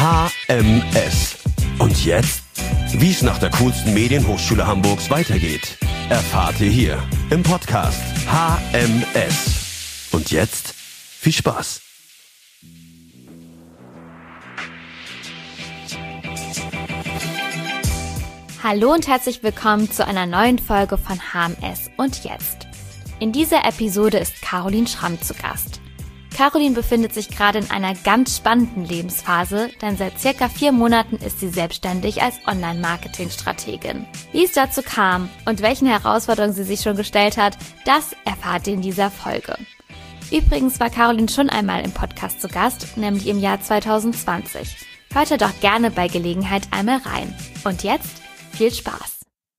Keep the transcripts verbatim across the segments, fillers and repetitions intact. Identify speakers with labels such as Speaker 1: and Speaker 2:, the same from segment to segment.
Speaker 1: H M S. Und jetzt? Wie es nach der coolsten Medienhochschule Hamburgs weitergeht, erfahrt ihr hier im Podcast H M S. Und jetzt viel Spaß.
Speaker 2: Hallo und herzlich willkommen zu einer neuen Folge von H M S und jetzt. In dieser Episode ist Caroline Schramm zu Gast. Caroline befindet sich gerade in einer ganz spannenden Lebensphase, denn seit circa vier Monaten ist sie selbstständig als Online-Marketing-Strategin. Wie es dazu kam und welchen Herausforderungen sie sich schon gestellt hat, das erfahrt ihr in dieser Folge. Übrigens war Caroline schon einmal im Podcast zu Gast, nämlich im Jahr zwanzig zwanzig. Hört ihr doch gerne bei Gelegenheit einmal rein. Und jetzt viel Spaß!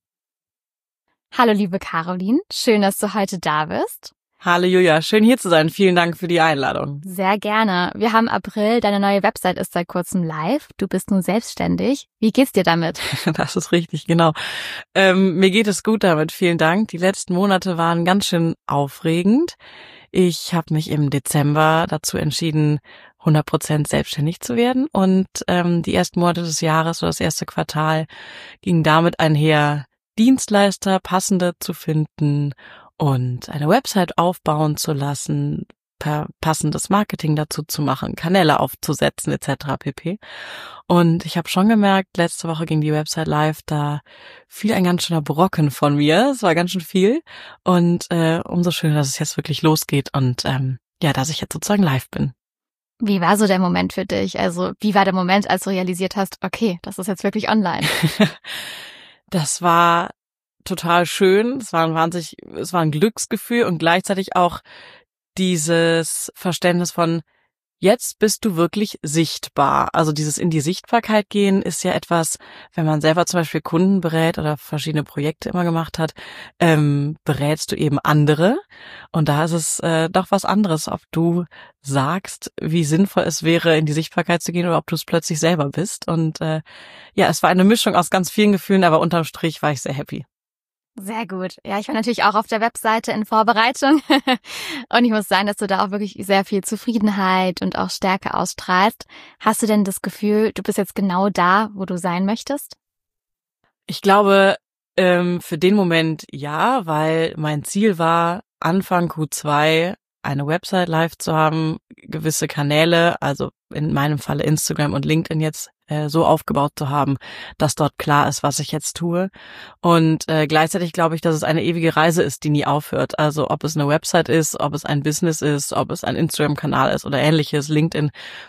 Speaker 2: Hallo liebe Caroline, schön, dass du heute da bist.
Speaker 3: Hallo Julia, schön hier zu sein. Vielen Dank für die Einladung.
Speaker 2: Sehr gerne. Wir haben April, deine neue Website ist seit kurzem live. Du bist nun selbstständig. Wie geht's dir damit?
Speaker 3: Das ist richtig, genau. Ähm, mir geht es gut damit, vielen Dank. Die letzten Monate waren ganz schön aufregend. Ich habe mich im Dezember dazu entschieden, hundert Prozent selbstständig zu werden. Und ähm, die ersten Monate des Jahres oder das erste Quartal ging damit einher, Dienstleister passende zu finden und eine Website aufbauen zu lassen, per passendes Marketing dazu zu machen, Kanäle aufzusetzen et cetera pp. Und ich habe schon gemerkt, letzte Woche ging die Website live, da fiel ein ganz schöner Brocken von mir. Es war ganz schön viel und äh, umso schöner, dass es jetzt wirklich losgeht und ähm, ja, dass ich jetzt sozusagen live bin.
Speaker 2: Wie war so der Moment für dich? Also wie war der Moment, als du realisiert hast, okay, das ist jetzt wirklich online?
Speaker 3: Das war total schön. Es war ein wahnsinnig, es war ein Glücksgefühl und gleichzeitig auch dieses Verständnis von, jetzt bist du wirklich sichtbar. Also dieses in die Sichtbarkeit gehen ist ja etwas, wenn man selber zum Beispiel Kunden berät oder verschiedene Projekte immer gemacht hat, ähm, berätst du eben andere. Und da ist es äh, doch was anderes, ob du sagst, wie sinnvoll es wäre, in die Sichtbarkeit zu gehen oder ob du es plötzlich selber bist. Und äh, ja, es war eine Mischung aus ganz vielen Gefühlen, aber unterm Strich war ich sehr happy.
Speaker 2: Sehr gut. Ja, ich war natürlich auch auf der Webseite in Vorbereitung und ich muss sagen, dass du da auch wirklich sehr viel Zufriedenheit und auch Stärke ausstrahlst. Hast du denn das Gefühl, du bist jetzt genau da, wo du sein möchtest?
Speaker 3: Ich glaube, ähm, für den Moment ja, weil mein Ziel war, Anfang Q zwei eine Website live zu haben, gewisse Kanäle, also in meinem Falle Instagram und LinkedIn jetzt äh, so aufgebaut zu haben, dass dort klar ist, was ich jetzt tue. Und äh, gleichzeitig glaube ich, dass es eine ewige Reise ist, die nie aufhört. Also ob es eine Website ist, ob es ein Business ist, ob es ein Instagram-Kanal ist oder ähnliches, LinkedIn,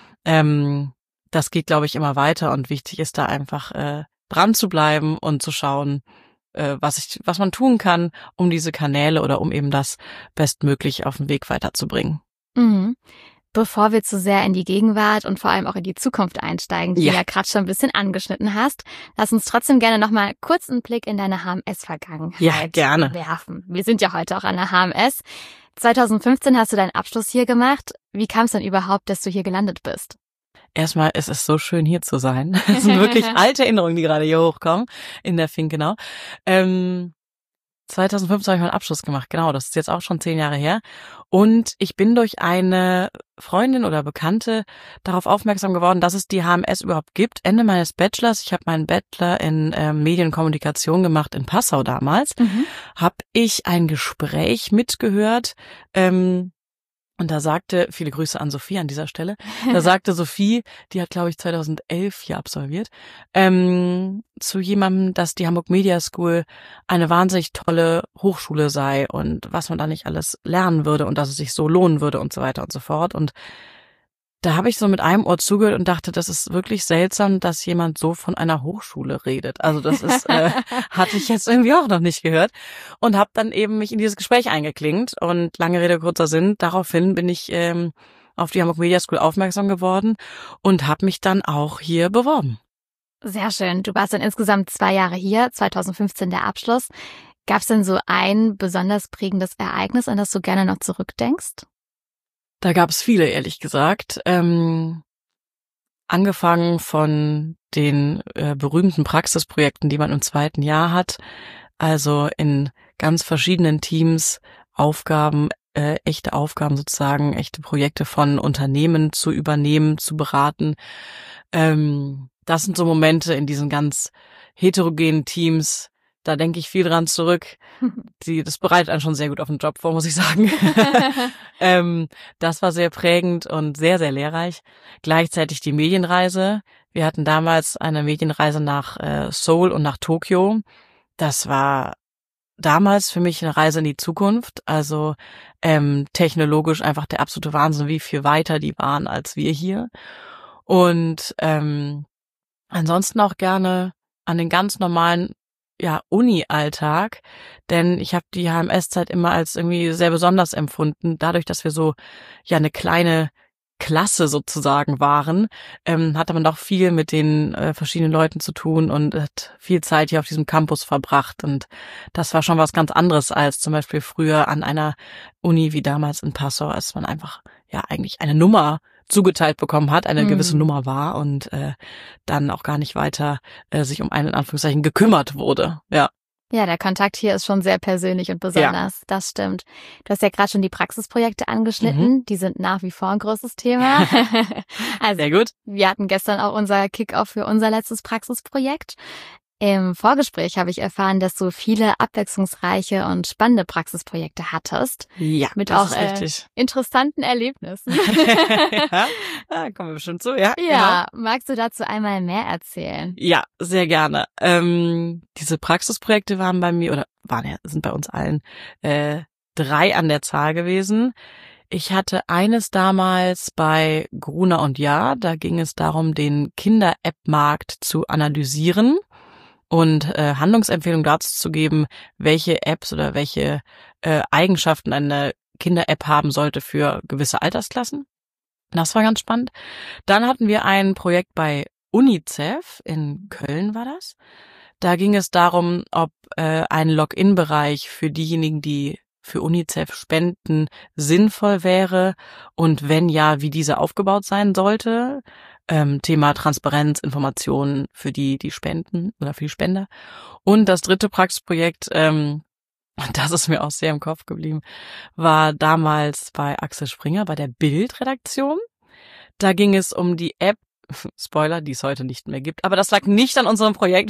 Speaker 3: ähm, das geht, glaube ich, immer weiter und wichtig ist da einfach äh, dran zu bleiben und zu schauen, was ich, was man tun kann, um diese Kanäle oder um eben das bestmöglich auf den Weg weiterzubringen.
Speaker 2: Mhm. Bevor wir zu sehr in die Gegenwart und vor allem auch in die Zukunft einsteigen, die ja. du ja gerade schon ein bisschen angeschnitten hast, lass uns trotzdem gerne nochmal kurz einen Blick in deine H M S-Vergangenheit
Speaker 3: ja, gerne.
Speaker 2: werfen. Wir sind ja heute auch an der H M S. zwanzig fünfzehn hast du deinen Abschluss hier gemacht. Wie kam es denn überhaupt, dass du hier gelandet bist?
Speaker 3: Erstmal, es ist so schön, hier zu sein. Es sind wirklich alte Erinnerungen, die gerade hier hochkommen, in der Fink, genau. Ähm, zwanzig fünfzehn habe ich meinen Abschluss gemacht, genau, das ist jetzt auch schon zehn Jahre her. Und ich bin durch eine Freundin oder Bekannte darauf aufmerksam geworden, dass es die H M S überhaupt gibt. Ende meines Bachelors, ich habe meinen Bachelor in äh, Medienkommunikation gemacht in Passau damals, mhm. habe ich ein Gespräch mitgehört, ähm, und da sagte, viele Grüße an Sophie an dieser Stelle, da sagte Sophie, die hat, glaube ich, zwanzig elf hier absolviert, ähm, zu jemandem, dass die Hamburg Media School eine wahnsinnig tolle Hochschule sei und was man da nicht alles lernen würde und dass es sich so lohnen würde und so weiter und so fort. Und da habe ich so mit einem Ohr zugehört und dachte, das ist wirklich seltsam, dass jemand so von einer Hochschule redet. Also das ist äh, hatte ich jetzt irgendwie auch noch nicht gehört und habe dann eben mich in dieses Gespräch eingeklinkt und lange Rede kurzer Sinn, daraufhin bin ich ähm, auf die Hamburg Media School aufmerksam geworden und habe mich dann auch hier beworben.
Speaker 2: Sehr schön. Du warst dann insgesamt zwei Jahre hier, zwanzig fünfzehn der Abschluss. Gab es denn so ein besonders prägendes Ereignis, an das du gerne noch zurückdenkst?
Speaker 3: Da gab es viele, ehrlich gesagt. Ähm, angefangen von den äh, berühmten Praxisprojekten, die man im zweiten Jahr hat. Also in ganz verschiedenen Teams Aufgaben äh, echte Aufgaben sozusagen, echte Projekte von Unternehmen zu übernehmen, zu beraten. Ähm, das sind so Momente in diesen ganz heterogenen Teams, da denke ich viel dran zurück. Die, das bereitet einen schon sehr gut auf den Job vor, muss ich sagen. ähm, das war sehr prägend und sehr, sehr lehrreich. Gleichzeitig die Medienreise. Wir hatten damals eine Medienreise nach äh, Seoul und nach Tokio. Das war damals für mich eine Reise in die Zukunft. Also ähm, technologisch einfach der absolute Wahnsinn, wie viel weiter die waren als wir hier. Und ähm, ansonsten auch gerne an den ganz normalen ja Uni-Alltag, denn ich habe die H M S-Zeit immer als irgendwie sehr besonders empfunden, dadurch, dass wir so ja eine kleine Klasse sozusagen waren, ähm, hatte man doch viel mit den äh, verschiedenen Leuten zu tun und hat viel Zeit hier auf diesem Campus verbracht und das war schon was ganz anderes als zum Beispiel früher an einer Uni wie damals in Passau, als man einfach ja eigentlich eine Nummer zugeteilt bekommen hat, eine gewisse
Speaker 2: Mhm.
Speaker 3: Nummer war und äh, dann auch gar nicht weiter äh, sich um einen in Anführungszeichen gekümmert wurde. Ja.
Speaker 2: Ja, der Kontakt hier ist schon sehr persönlich und besonders. Das stimmt. Du hast ja gerade schon die Praxisprojekte angeschnitten.
Speaker 3: Mhm.
Speaker 2: Die sind nach wie vor ein großes Thema. Also
Speaker 3: Sehr gut.
Speaker 2: wir hatten gestern auch unser Kick-Off für unser letztes Praxisprojekt. Im Vorgespräch habe ich erfahren, dass du viele abwechslungsreiche und spannende Praxisprojekte hattest.
Speaker 3: Ja,
Speaker 2: Mit
Speaker 3: das
Speaker 2: auch
Speaker 3: ist
Speaker 2: äh,
Speaker 3: richtig.
Speaker 2: interessanten Erlebnissen.
Speaker 3: ja, da kommen wir bestimmt zu, ja.
Speaker 2: Ja, magst du dazu einmal mehr erzählen?
Speaker 3: Ja, sehr gerne. Ähm, diese Praxisprojekte waren bei mir, oder waren ja, sind bei uns allen äh, drei an der Zahl gewesen. Ich hatte eines damals bei Gruner und Jahr, da ging es darum, den Kinder-App-Markt zu analysieren und äh, Handlungsempfehlungen dazu zu geben, welche Apps oder welche äh, Eigenschaften eine Kinder-App haben sollte für gewisse Altersklassen. Das war ganz spannend. Dann hatten wir ein Projekt bei UNICEF, in Köln war das. Da ging es darum, ob äh, ein Login-Bereich für diejenigen, die für UNICEF spenden, sinnvoll wäre und wenn ja, wie diese aufgebaut sein sollte. Ähm, Thema Transparenz, Informationen für die, die spenden oder für die Spender. Und das dritte Praxisprojekt, ähm, und das ist mir auch sehr im Kopf geblieben, war damals bei Axel Springer, bei der Bild-Redaktion. Da ging es um die App, Spoiler, die es heute nicht mehr gibt, aber das lag nicht an unserem Projekt,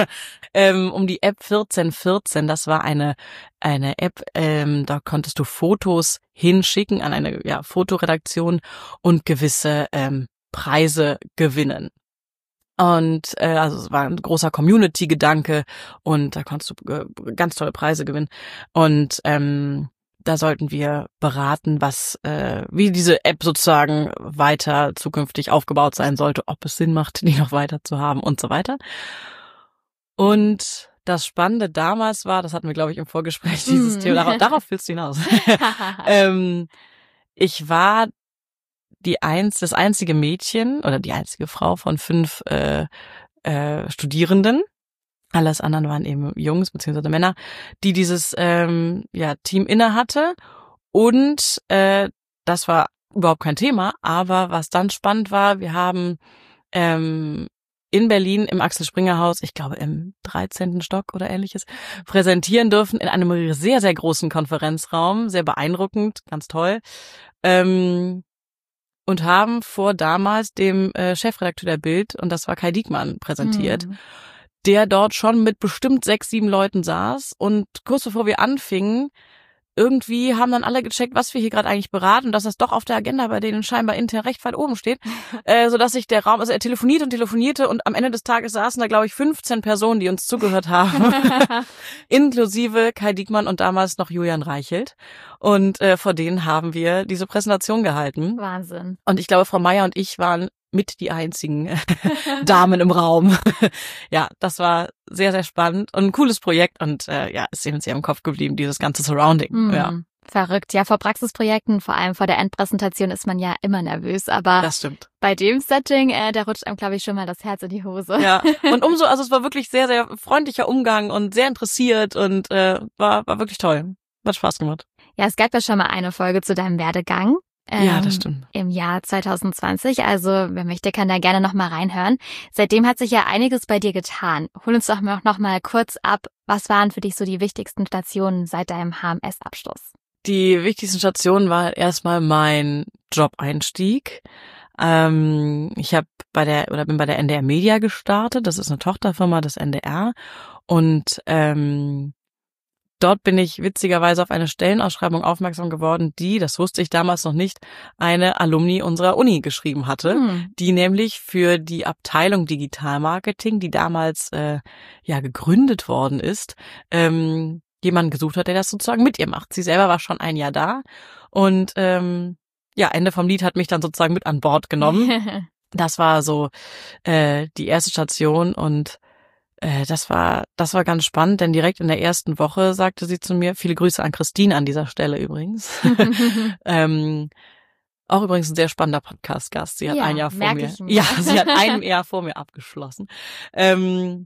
Speaker 3: ähm, um die App vierzehn vierzehn. Das war eine eine App, ähm, da konntest du Fotos hinschicken an eine ja, Fotoredaktion und gewisse ähm, Preise gewinnen. Und äh, also es war ein großer Community-Gedanke und da konntest du äh, ganz tolle Preise gewinnen. Und ähm, da sollten wir beraten, was äh, wie diese App sozusagen weiter zukünftig aufgebaut sein sollte, ob es Sinn macht, die noch weiter zu haben und so weiter. Und das Spannende damals war, das hatten wir, glaube ich, im Vorgespräch, dieses
Speaker 2: Mm.
Speaker 3: Thema, darauf, darauf willst du hinaus. ähm, ich war die eins, das einzige Mädchen oder die einzige Frau von fünf äh, äh, Studierenden. Alles anderen waren eben Jungs bzw. Männer, die dieses ähm, ja, Team inne hatte. Und äh, das war überhaupt kein Thema. Aber was dann spannend war, wir haben ähm, in Berlin im Axel Springer Haus, ich glaube im dreizehnten Stock oder ähnliches, präsentieren dürfen in einem sehr, sehr großen Konferenzraum. Sehr beeindruckend, ganz toll. Ähm, und haben vor damals dem äh, Chefredakteur der Bild, und das war Kai Diekmann, präsentiert,
Speaker 2: Mhm.
Speaker 3: der dort schon mit bestimmt sechs, sieben Leuten saß. Und kurz bevor wir anfingen, irgendwie haben dann alle gecheckt, was wir hier gerade eigentlich beraten und dass das doch auf der Agenda bei denen scheinbar intern recht weit oben steht, äh, sodass sich der Raum, also er telefonierte und telefonierte und am Ende des Tages saßen da, glaube ich, fünfzehn Personen, die uns zugehört haben, inklusive Kai Diekmann und damals noch Julian Reichelt. Und äh, vor denen haben wir diese Präsentation gehalten.
Speaker 2: Wahnsinn.
Speaker 3: Und ich glaube, Frau Meier und ich waren mit die einzigen Damen im Raum. Ja, das war sehr, sehr spannend und ein cooles Projekt und äh, ja, ist eben sehr im Kopf geblieben, dieses ganze Surrounding.
Speaker 2: Mhm.
Speaker 3: Ja,
Speaker 2: Verrückt. Ja, vor Praxisprojekten, vor allem vor der Endpräsentation, ist man ja immer nervös. Aber
Speaker 3: das stimmt.
Speaker 2: bei dem Setting, äh, da rutscht einem, glaube ich, schon mal das Herz in die Hose.
Speaker 3: Ja, und umso, also es war wirklich sehr, sehr freundlicher Umgang und sehr interessiert und äh, war war wirklich toll. Hat Spaß gemacht.
Speaker 2: Ja, es gab ja schon mal eine Folge zu deinem Werdegang. Ähm,
Speaker 3: Ja, das stimmt.
Speaker 2: Im Jahr zwanzig zwanzig. Also wer möchte, kann da gerne noch mal reinhören. Seitdem hat sich ja einiges bei dir getan. Hol uns doch noch mal kurz ab. Was waren für dich so die wichtigsten Stationen seit deinem H M S-Abschluss?
Speaker 3: die wichtigsten Stationen war erstmal mein Job-Einstieg. Ähm, ich habe bei der oder bin bei der N D R Media gestartet. Das ist eine Tochterfirma des N D R. Und ähm, dort bin ich witzigerweise auf eine Stellenausschreibung aufmerksam geworden, die, das wusste ich damals noch nicht, eine Alumni unserer Uni geschrieben hatte, hm. die nämlich für die Abteilung Digitalmarketing, die damals äh, ja gegründet worden ist, ähm, jemanden gesucht hat, der das sozusagen mit ihr macht. Sie selber war schon ein Jahr da und ähm, ja, Ende vom Lied hat mich dann sozusagen mit an Bord genommen. Das war so äh, die erste Station und äh, das war das war ganz spannend, denn direkt in der ersten Woche sagte sie zu mir, viele Grüße an Christine an dieser Stelle übrigens. ähm, auch übrigens ein sehr spannender Podcast-Gast. Sie hat
Speaker 2: ja,
Speaker 3: ein Jahr vor mir,
Speaker 2: mir.
Speaker 3: ja, sie hat ein Jahr vor mir abgeschlossen. Ähm,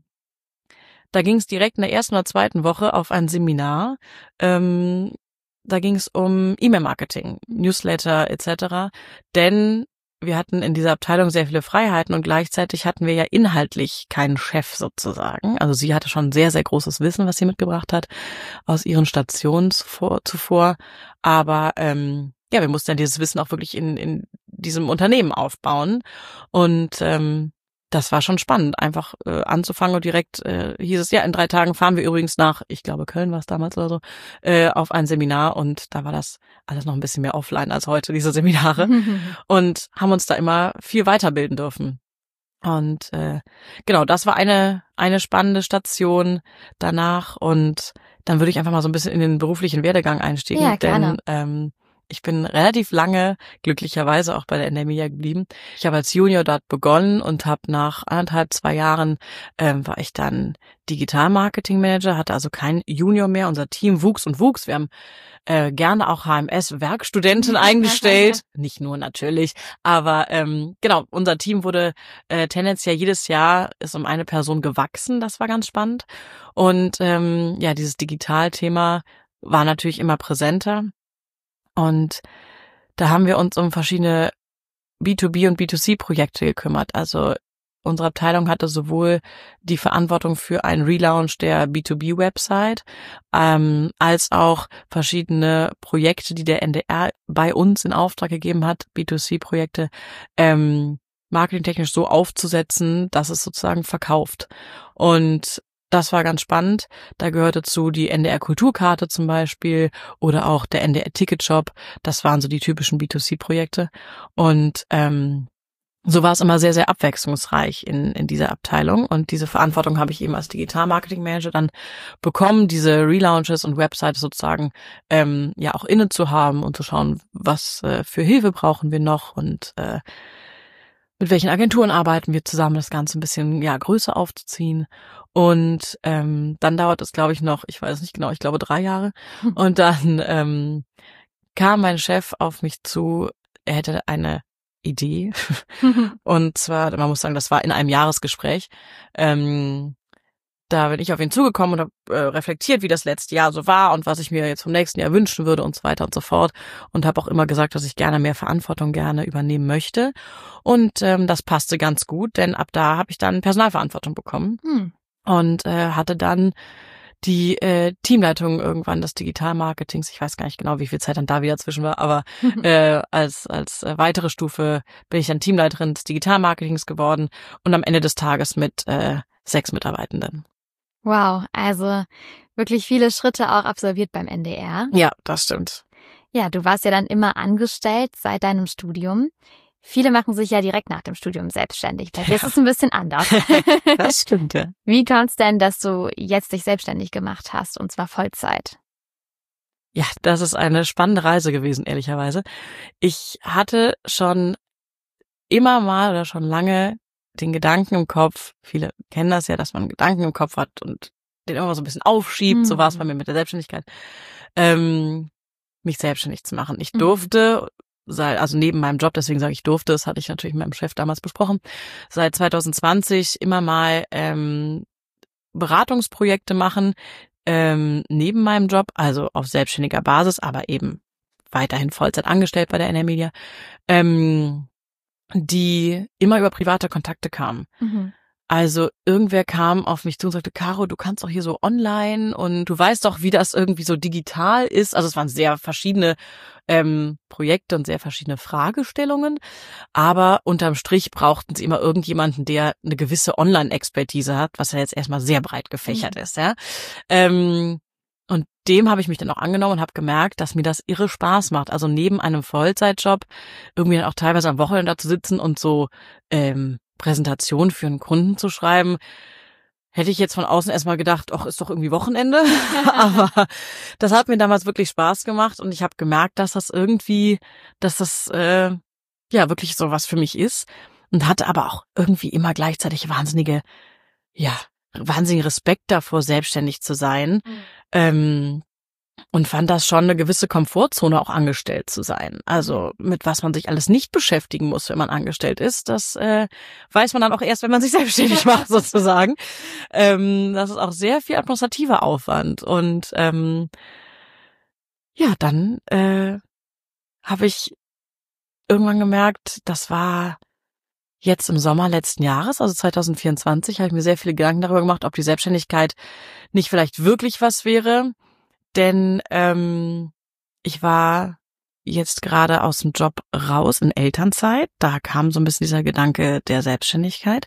Speaker 3: Da ging es direkt in der ersten oder zweiten Woche auf ein Seminar. Ähm, da ging es um E-Mail-Marketing, Newsletter et cetera. Denn wir hatten in dieser Abteilung sehr viele Freiheiten und gleichzeitig hatten wir ja inhaltlich keinen Chef sozusagen. Also sie hatte schon sehr, sehr großes Wissen, was sie mitgebracht hat aus ihren Stationen zuvor. zuvor. Aber ähm, ja, wir mussten ja dieses Wissen auch wirklich in, in diesem Unternehmen aufbauen. Und ähm, das war schon spannend, einfach äh, anzufangen und direkt äh, hieß es, ja, in drei Tagen fahren wir übrigens nach, ich glaube Köln war es damals oder so, äh, auf ein Seminar und da war das alles noch ein bisschen mehr offline als heute, diese Seminare und haben uns da immer viel weiterbilden dürfen. Und äh, genau, das war eine eine spannende Station danach und dann würde ich einfach mal so ein bisschen in den beruflichen Werdegang einsteigen,
Speaker 2: ja, gerne.
Speaker 3: denn ähm, ich bin relativ lange, glücklicherweise auch bei der N D R Media geblieben. Ich habe als Junior dort begonnen und habe nach anderthalb, zwei Jahren ähm, war ich dann Digital-Marketing-Manager, hatte also kein Junior mehr. Unser Team wuchs und wuchs. Wir haben äh, gerne auch H M S-Werkstudenten eingestellt. Nicht nur natürlich, aber ähm, genau, unser Team wurde äh, tendenziell jedes Jahr ist um eine Person gewachsen. Das war ganz spannend. Und ähm, ja, dieses Digital-Thema war natürlich immer präsenter. Und da haben wir uns um verschiedene B zwei B und B zwei C Projekte gekümmert. Also unsere Abteilung hatte sowohl die Verantwortung für einen Relaunch der B zwei B Website, ähm, als auch verschiedene Projekte, die der N D R bei uns in Auftrag gegeben hat, B zwei C Projekte, ähm, marketingtechnisch so aufzusetzen, dass es sozusagen verkauft. Und das war ganz spannend. Da gehörte zu die N D R Kulturkarte zum Beispiel oder auch der N D R Ticketshop. Das waren so die typischen B zwei C Projekte. Und ähm, so war es immer sehr, sehr abwechslungsreich in in dieser Abteilung. Und diese Verantwortung habe ich eben als Digital-Marketing-Manager dann bekommen, diese Relaunches und Websites sozusagen ähm, ja auch inne zu haben und zu schauen, was äh, für Hilfe brauchen wir noch und äh, mit welchen Agenturen arbeiten wir zusammen, das Ganze ein bisschen ja größer aufzuziehen. Und ähm, dann dauert es, glaube ich, noch, ich weiß nicht genau, ich glaube drei Jahre. Und dann ähm, kam mein Chef auf mich zu, er hätte eine Idee. Und zwar, man muss sagen, das war in einem Jahresgespräch. Ähm, da bin ich auf ihn zugekommen und habe äh, reflektiert, wie das letzte Jahr so war und was ich mir jetzt vom nächsten Jahr wünschen würde und so weiter und so fort. Und habe auch immer gesagt, dass ich gerne mehr Verantwortung gerne übernehmen möchte. Und ähm, das passte ganz gut, denn ab da habe ich dann Personalverantwortung bekommen. Hm. Und äh, hatte dann die äh, Teamleitung irgendwann des Digitalmarketings. Ich weiß gar nicht genau, wie viel Zeit dann da wieder zwischen war, aber äh, als als äh, weitere Stufe bin ich dann Teamleiterin des Digitalmarketings geworden und am Ende des Tages mit äh, sechs Mitarbeitenden.
Speaker 2: Wow, also wirklich viele Schritte auch absolviert beim N D R.
Speaker 3: Ja, das stimmt.
Speaker 2: Ja, du warst ja dann immer angestellt seit deinem Studium. Viele machen sich ja direkt nach dem Studium selbstständig. Bei dir ist es ein bisschen anders.
Speaker 3: Das stimmt, ja.
Speaker 2: Wie kommt's denn, dass du jetzt dich selbstständig gemacht hast, und zwar Vollzeit?
Speaker 3: Ja, das ist eine spannende Reise gewesen, ehrlicherweise. Ich hatte schon immer mal oder schon lange den Gedanken im Kopf, viele kennen das ja, dass man einen Gedanken im Kopf hat und den immer so ein bisschen aufschiebt, mhm. so war es bei mir mit der Selbstständigkeit, ähm, mich selbstständig zu machen. Ich durfte, mhm. also neben meinem Job, deswegen sage ich durfte, das hatte ich natürlich mit meinem Chef damals besprochen, seit zwanzig zwanzig immer mal ähm, Beratungsprojekte machen, ähm, neben meinem Job, also auf selbstständiger Basis, aber eben weiterhin Vollzeit angestellt bei der N D R Media, ähm, die immer über private Kontakte kamen. Mhm. Also irgendwer kam auf mich zu und sagte, Caro, du kannst doch hier so online und du weißt doch, wie das irgendwie so digital ist. Also es waren sehr verschiedene ähm, Projekte und sehr verschiedene Fragestellungen. Aber unterm Strich brauchten sie immer irgendjemanden, der eine gewisse Online-Expertise hat, was ja jetzt erstmal sehr breit gefächert mhm. ist. Ja. Ähm, und dem habe ich mich dann auch angenommen und habe gemerkt, dass mir das irre Spaß macht. Also neben einem Vollzeitjob irgendwie dann auch teilweise am Wochenende da zu sitzen und so ähm, Präsentation für einen Kunden zu schreiben, hätte ich jetzt von außen erstmal gedacht, ach, ist doch irgendwie Wochenende. Aber das hat mir damals wirklich Spaß gemacht und ich habe gemerkt, dass das irgendwie, dass das äh, ja wirklich so was für mich ist und hatte aber auch irgendwie immer gleichzeitig wahnsinnige, ja, wahnsinnigen Respekt davor, selbstständig zu sein. Mhm. Ähm, Und fand das schon eine gewisse Komfortzone, auch angestellt zu sein. Also mit was man sich alles nicht beschäftigen muss, wenn man angestellt ist, das äh, weiß man dann auch erst, wenn man sich selbstständig macht, sozusagen. Ähm, das ist auch sehr viel administrativer Aufwand. Und ähm, ja, dann äh, habe ich irgendwann gemerkt, das war jetzt im Sommer letzten Jahres, also zwanzig vierundzwanzig, habe ich mir sehr viele Gedanken darüber gemacht, ob die Selbstständigkeit nicht vielleicht wirklich was wäre. Denn ähm, ich war jetzt gerade aus dem Job raus in Elternzeit. Da kam so ein bisschen dieser Gedanke der Selbstständigkeit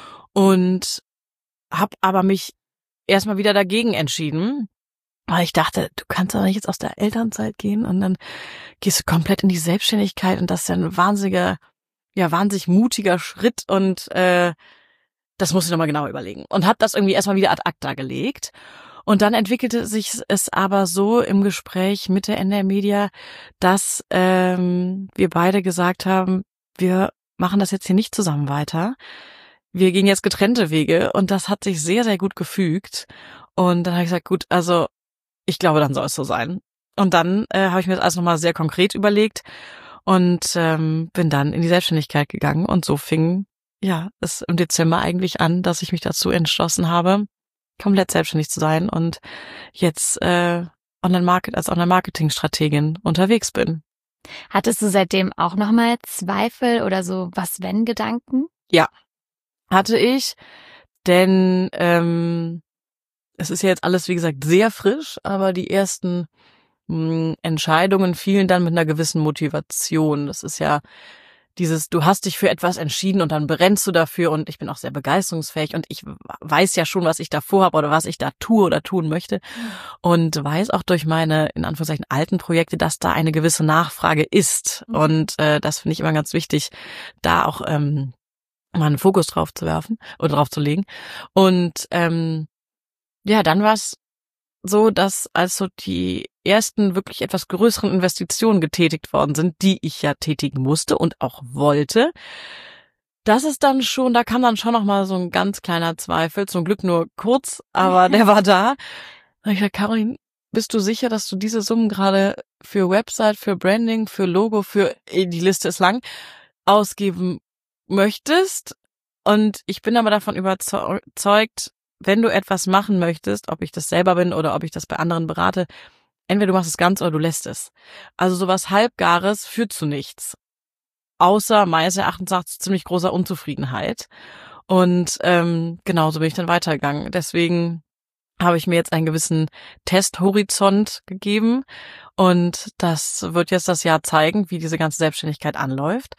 Speaker 3: und habe aber mich erstmal wieder dagegen entschieden, weil ich dachte, du kannst doch nicht jetzt aus der Elternzeit gehen und dann gehst du komplett in die Selbstständigkeit und das ist ja ein wahnsinniger, ja wahnsinnig mutiger Schritt und äh, das musst du nochmal genau überlegen. Und habe das irgendwie erstmal wieder ad acta gelegt. Und dann entwickelte sich es aber so im Gespräch mit der N D R Media, dass ähm, wir beide gesagt haben, wir machen das jetzt hier nicht zusammen weiter. Wir gehen jetzt getrennte Wege und das hat sich sehr, sehr gut gefügt. Und dann habe ich gesagt, gut, also ich glaube, dann soll es so sein. Und dann äh, habe ich mir das alles nochmal sehr konkret überlegt und ähm, bin dann in die Selbstständigkeit gegangen. Und so fing ja es im Dezember eigentlich an, dass ich mich dazu entschlossen habe, komplett selbstständig zu sein und jetzt äh, Online-Market als Online-Marketing-Strategin unterwegs bin.
Speaker 2: Hattest du seitdem auch nochmal Zweifel oder so Was-wenn-Gedanken?
Speaker 3: Ja, hatte ich, denn ähm, es ist ja jetzt alles, wie gesagt, sehr frisch, aber die ersten mh, Entscheidungen fielen dann mit einer gewissen Motivation. Das ist ja dieses, du hast dich für etwas entschieden und dann brennst du dafür und ich bin auch sehr begeisterungsfähig und ich weiß ja schon, was ich da vorhabe oder was ich da tue oder tun möchte und weiß auch durch meine, in Anführungszeichen, alten Projekte, dass da eine gewisse Nachfrage ist und äh, das finde ich immer ganz wichtig, da auch ähm, mal einen Fokus drauf zu werfen oder drauf zu legen und ähm, ja, dann war es so, dass also die ersten wirklich etwas größeren Investitionen getätigt worden sind, die ich ja tätigen musste und auch wollte. Das ist dann schon, da kam dann schon noch mal so ein ganz kleiner Zweifel, zum Glück nur kurz, aber der war da. Da habe ich gesagt, Caroline, bist du sicher, dass du diese Summen gerade für Website, für Branding, für Logo, für, die Liste ist lang, ausgeben möchtest? Und ich bin aber davon überzeugt, wenn du etwas machen möchtest, ob ich das selber bin oder ob ich das bei anderen berate, entweder du machst es ganz oder du lässt es. Also sowas Halbgares führt zu nichts. Außer meines Erachtens nach zu ziemlich großer Unzufriedenheit. Und ähm, genauso bin ich dann weitergegangen. Deswegen habe ich mir jetzt einen gewissen Testhorizont gegeben. Und das wird jetzt das Jahr zeigen, wie diese ganze Selbstständigkeit anläuft.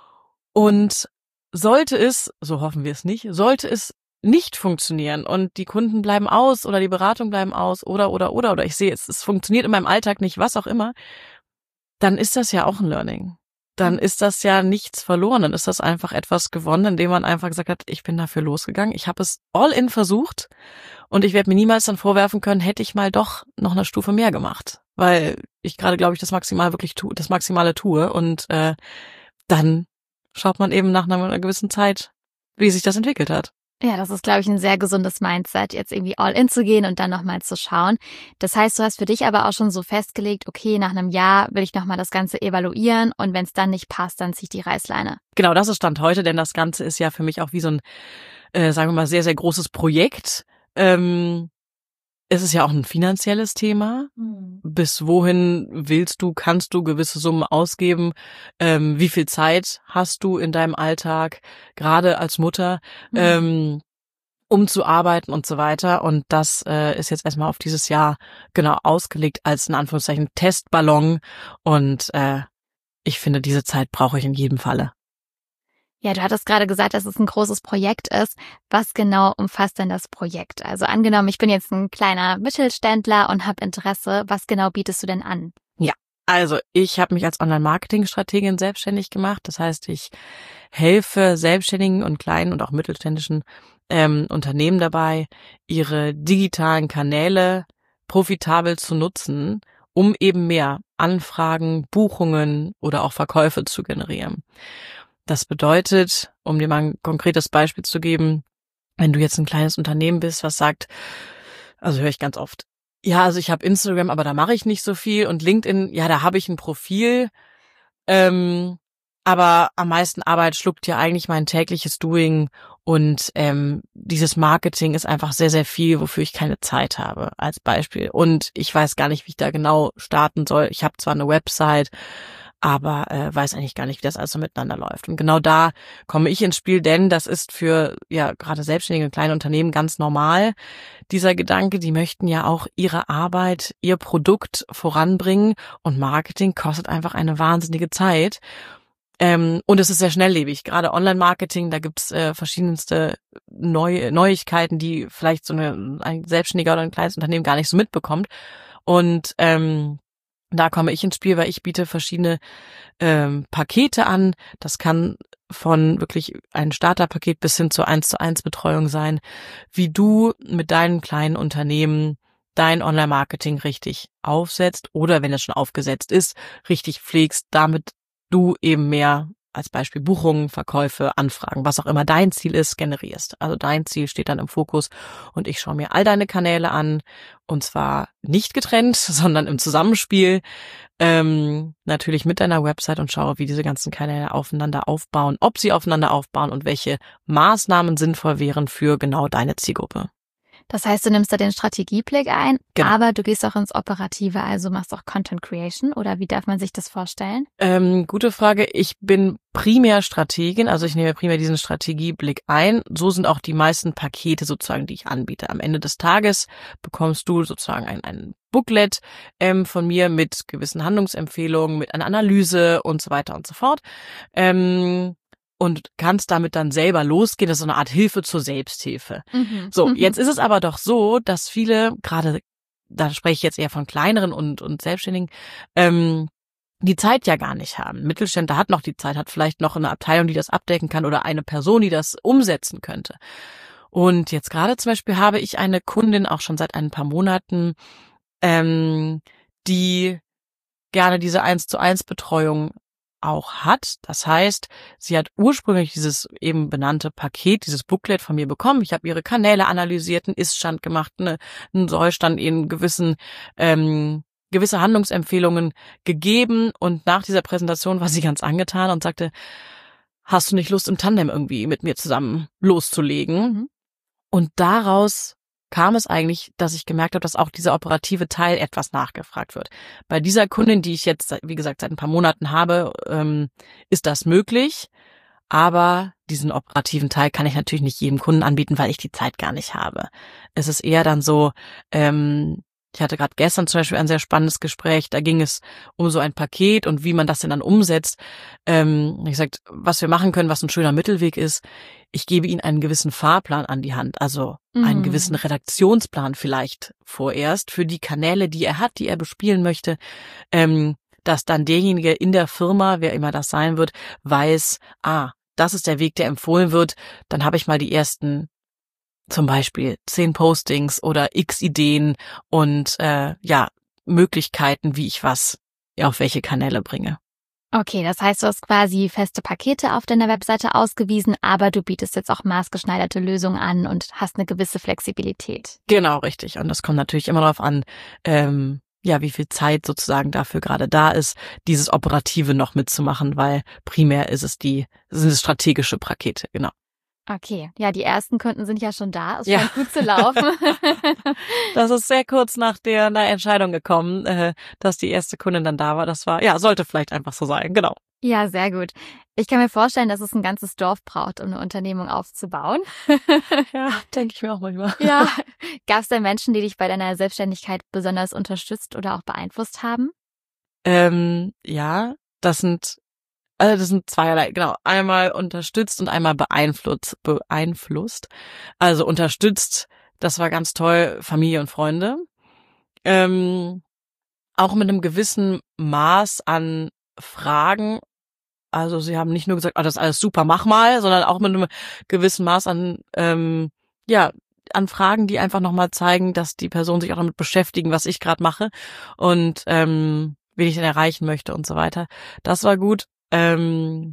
Speaker 3: Und sollte es, so hoffen wir es nicht, sollte es nicht funktionieren und die Kunden bleiben aus oder die Beratung bleiben aus oder, oder, oder, oder ich sehe es, es funktioniert in meinem Alltag nicht, was auch immer, dann ist das ja auch ein Learning. Dann ist das ja nichts verloren, dann ist das einfach etwas gewonnen, indem man einfach gesagt hat, ich bin dafür losgegangen, ich habe es all in versucht und ich werde mir niemals dann vorwerfen können, hätte ich mal doch noch eine Stufe mehr gemacht, weil ich gerade, glaube ich, das Maximal wirklich tue, das Maximale tue und äh, dann schaut man eben nach einer gewissen Zeit, wie sich das entwickelt hat.
Speaker 2: Ja, das ist, glaube ich, ein sehr gesundes Mindset, jetzt irgendwie all in zu gehen und dann nochmal zu schauen. Das heißt, du hast für dich aber auch schon so festgelegt, okay, nach einem Jahr will ich nochmal das Ganze evaluieren und wenn es dann nicht passt, dann ziehe ich die Reißleine.
Speaker 3: Genau, das ist Stand heute, denn das Ganze ist ja für mich auch wie so ein, äh, sagen wir mal, sehr, sehr großes Projekt. Ähm, es ist ja auch ein finanzielles Thema. Mhm. Bis wohin willst du, kannst du gewisse Summen ausgeben? Ähm, wie viel Zeit hast du in deinem Alltag, gerade als Mutter, mhm. ähm, um zu arbeiten und so weiter? Und das äh, ist jetzt erstmal auf dieses Jahr genau ausgelegt als in Anführungszeichen Testballon. Und äh, ich finde, diese Zeit brauche ich in jedem Falle.
Speaker 2: Ja, du hattest gerade gesagt, dass es ein großes Projekt ist. Was genau umfasst denn das Projekt? Also angenommen, ich bin jetzt ein kleiner Mittelständler und habe Interesse. Was genau bietest du denn an?
Speaker 3: Ja, also ich habe mich als Online-Marketing-Strategin selbstständig gemacht. Das heißt, ich helfe selbstständigen und kleinen und auch mittelständischen ähm, Unternehmen dabei, ihre digitalen Kanäle profitabel zu nutzen, um eben mehr Anfragen, Buchungen oder auch Verkäufe zu generieren. Das bedeutet, um dir mal ein konkretes Beispiel zu geben, wenn du jetzt ein kleines Unternehmen bist, was sagt, also höre ich ganz oft, ja, also ich habe Instagram, aber da mache ich nicht so viel, und LinkedIn, ja, da habe ich ein Profil, ähm, aber am meisten Arbeit schluckt ja eigentlich mein tägliches Doing, und ähm, dieses Marketing ist einfach sehr, sehr viel, wofür ich keine Zeit habe, als Beispiel. Und ich weiß gar nicht, wie ich da genau starten soll. Ich habe zwar eine Website, aber äh, weiß eigentlich gar nicht, wie das alles so miteinander läuft. Und genau da komme ich ins Spiel, denn das ist für ja gerade selbstständige und kleine Unternehmen ganz normal, dieser Gedanke, die möchten ja auch ihre Arbeit, ihr Produkt voranbringen, und Marketing kostet einfach eine wahnsinnige Zeit. Ähm, und es ist sehr schnelllebig, gerade Online-Marketing, da gibt's äh, verschiedenste Neu- Neuigkeiten, die vielleicht so eine, ein Selbstständiger oder ein kleines Unternehmen gar nicht so mitbekommt. Und ähm, da komme ich ins Spiel, weil ich biete verschiedene ähm, Pakete an. Das kann von wirklich ein Starterpaket bis hin zur eins zu eins Betreuung sein, wie du mit deinem kleinen Unternehmen dein Online-Marketing richtig aufsetzt oder, wenn es schon aufgesetzt ist, richtig pflegst, damit du eben mehr, als Beispiel Buchungen, Verkäufe, Anfragen, was auch immer dein Ziel ist, generierst. Also dein Ziel steht dann im Fokus, und ich schaue mir all deine Kanäle an, und zwar nicht getrennt, sondern im Zusammenspiel, ähm, natürlich mit deiner Website, und schaue, wie diese ganzen Kanäle aufeinander aufbauen, ob sie aufeinander aufbauen und welche Maßnahmen sinnvoll wären für genau deine Zielgruppe.
Speaker 2: Das heißt, du nimmst da den Strategieblick ein,
Speaker 3: genau.
Speaker 2: aber du gehst auch ins Operative, also machst auch Content Creation, oder wie darf man sich das vorstellen?
Speaker 3: Ähm, gute Frage. Ich bin primär Strategin, also ich nehme primär diesen Strategieblick ein. So sind auch die meisten Pakete sozusagen, die ich anbiete. Am Ende des Tages bekommst du sozusagen ein, ein Booklet ähm, von mir mit gewissen Handlungsempfehlungen, mit einer Analyse und so weiter und so fort. Ähm, Und kannst damit dann selber losgehen. Das ist so eine Art Hilfe zur Selbsthilfe. Mhm. So, jetzt ist es aber doch so, dass viele, gerade, da spreche ich jetzt eher von kleineren und, und Selbstständigen, ähm, die Zeit ja gar nicht haben. Mittelständler hat noch die Zeit, hat vielleicht noch eine Abteilung, die das abdecken kann, oder eine Person, die das umsetzen könnte. Und jetzt gerade zum Beispiel habe ich eine Kundin auch schon seit ein paar Monaten, ähm, die gerne diese eins zu eins Betreuung auch hat. Das heißt, sie hat ursprünglich dieses eben benannte Paket, dieses Booklet von mir bekommen. Ich habe ihre Kanäle analysiert, einen Ist-Stand gemacht, eine, einen Soll-Stand, in gewissen ähm, gewisse Handlungsempfehlungen gegeben, und nach dieser Präsentation war sie ganz angetan und sagte, hast du nicht Lust, im Tandem irgendwie mit mir zusammen loszulegen? Mhm. Und daraus kam es eigentlich, dass ich gemerkt habe, dass auch dieser operative Teil etwas nachgefragt wird. Bei dieser Kundin, die ich jetzt, wie gesagt, seit ein paar Monaten habe, ähm, ist das möglich. Aber diesen operativen Teil kann ich natürlich nicht jedem Kunden anbieten, weil ich die Zeit gar nicht habe. Es ist eher dann so, ähm, ich hatte gerade gestern zum Beispiel ein sehr spannendes Gespräch, da ging es um so ein Paket und wie man das denn dann umsetzt. Ähm, ich gesagt, was wir machen können, was ein schöner Mittelweg ist, ich gebe Ihnen einen gewissen Fahrplan an die Hand, also mhm. einen gewissen Redaktionsplan vielleicht vorerst für die Kanäle, die er hat, die er bespielen möchte, ähm, dass dann derjenige in der Firma, wer immer das sein wird, weiß, ah, das ist der Weg, der empfohlen wird, dann habe ich mal die ersten zum Beispiel zehn Postings oder x Ideen und äh, ja Möglichkeiten, wie ich was ja, auf welche Kanäle bringe.
Speaker 2: Okay, das heißt, du hast quasi feste Pakete auf deiner Webseite ausgewiesen, aber du bietest jetzt auch maßgeschneiderte Lösungen an und hast eine gewisse Flexibilität.
Speaker 3: Genau, richtig. Und das kommt natürlich immer darauf an, ähm, ja, wie viel Zeit sozusagen dafür gerade da ist, dieses Operative noch mitzumachen, weil primär ist es die, sind es strategische Pakete, genau.
Speaker 2: Okay, ja, die ersten Kunden sind ja schon da. Es
Speaker 3: Ja.
Speaker 2: scheint gut zu laufen.
Speaker 3: Das ist sehr kurz nach der, der Entscheidung gekommen, äh, dass die erste Kundin dann da war. Das war, ja, sollte vielleicht einfach so sein, genau.
Speaker 2: Ja, sehr gut. Ich kann mir vorstellen, dass es ein ganzes Dorf braucht, um eine Unternehmung aufzubauen.
Speaker 3: Ja, denke ich mir auch manchmal.
Speaker 2: Ja. Gab es denn Menschen, die dich bei deiner Selbstständigkeit besonders unterstützt oder auch beeinflusst haben?
Speaker 3: Ähm, ja, das sind, also das sind zweierlei, genau. Einmal unterstützt und einmal beeinflusst, beeinflusst. Also unterstützt, das war ganz toll, Familie und Freunde. Ähm, auch mit einem gewissen Maß an Fragen. Also sie haben nicht nur gesagt, ah, das ist alles super, mach mal, sondern auch mit einem gewissen Maß an, ähm, ja, an Fragen, die einfach nochmal zeigen, dass die Person sich auch damit beschäftigen, was ich gerade mache und ähm, wen ich denn erreichen möchte und so weiter. Das war gut. Ähm,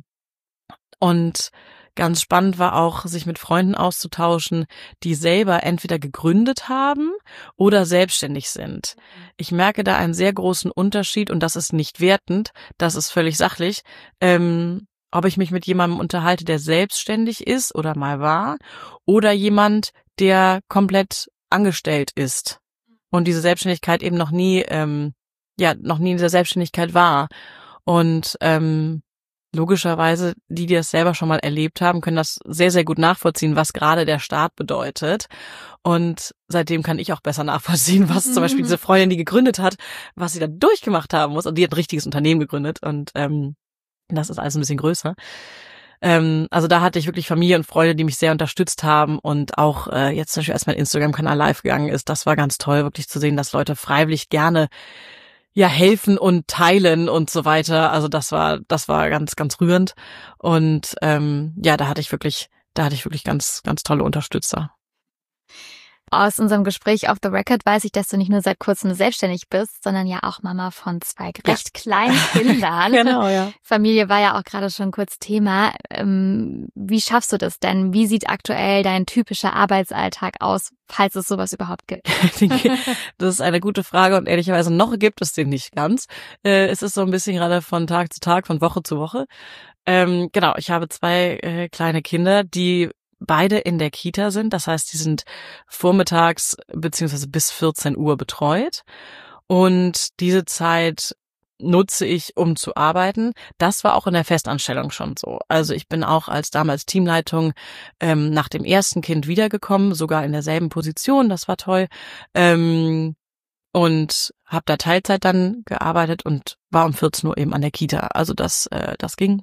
Speaker 3: und ganz spannend war auch, sich mit Freunden auszutauschen, die selber entweder gegründet haben oder selbstständig sind. Ich merke da einen sehr großen Unterschied und das ist nicht wertend, das ist völlig sachlich, ähm, ob ich mich mit jemandem unterhalte, der selbstständig ist oder mal war oder jemand, der komplett angestellt ist und diese Selbstständigkeit eben noch nie, ähm, ja, noch nie in dieser Selbstständigkeit war. Und ähm, logischerweise, die, die das selber schon mal erlebt haben, können das sehr, sehr gut nachvollziehen, was gerade der Start bedeutet. Und seitdem kann ich auch besser nachvollziehen, was zum Beispiel diese Freundin, die gegründet hat, was sie da durchgemacht haben muss. Und die hat ein richtiges Unternehmen gegründet und ähm, das ist alles ein bisschen größer. Ähm, also da hatte ich wirklich Familie und Freunde, die mich sehr unterstützt haben und auch äh, jetzt zum Beispiel, als mein Instagram-Kanal live gegangen ist, das war ganz toll, wirklich zu sehen, dass Leute freiwillig gerne ja helfen und teilen und so weiter. Also das war das war ganz ganz rührend und ähm, ja, da hatte ich wirklich da hatte ich wirklich ganz ganz tolle Unterstützer.
Speaker 2: Aus unserem Gespräch off the record weiß ich, dass du nicht nur seit kurzem selbstständig bist, sondern ja auch Mama von zwei recht ja. kleinen Kindern.
Speaker 3: Genau, ja.
Speaker 2: Familie war ja auch gerade schon kurz Thema. Ähm, wie schaffst du das denn? Wie sieht aktuell dein typischer Arbeitsalltag aus, falls es sowas überhaupt gibt?
Speaker 3: Das ist eine gute Frage und ehrlicherweise noch gibt es den nicht ganz. Äh, es ist so ein bisschen gerade von Tag zu Tag, von Woche zu Woche. Ähm, genau, ich habe zwei äh, kleine Kinder, die beide in der Kita sind. Das heißt, die sind vormittags beziehungsweise bis vierzehn Uhr betreut. Und diese Zeit nutze ich, um zu arbeiten. Das war auch in der Festanstellung schon so. Also ich bin auch als damals Teamleitung ähm, nach dem ersten Kind wiedergekommen, sogar in derselben Position. Das war toll. Ähm, und habe da Teilzeit dann gearbeitet und war um vierzehn Uhr eben an der Kita. Also das, äh, das ging.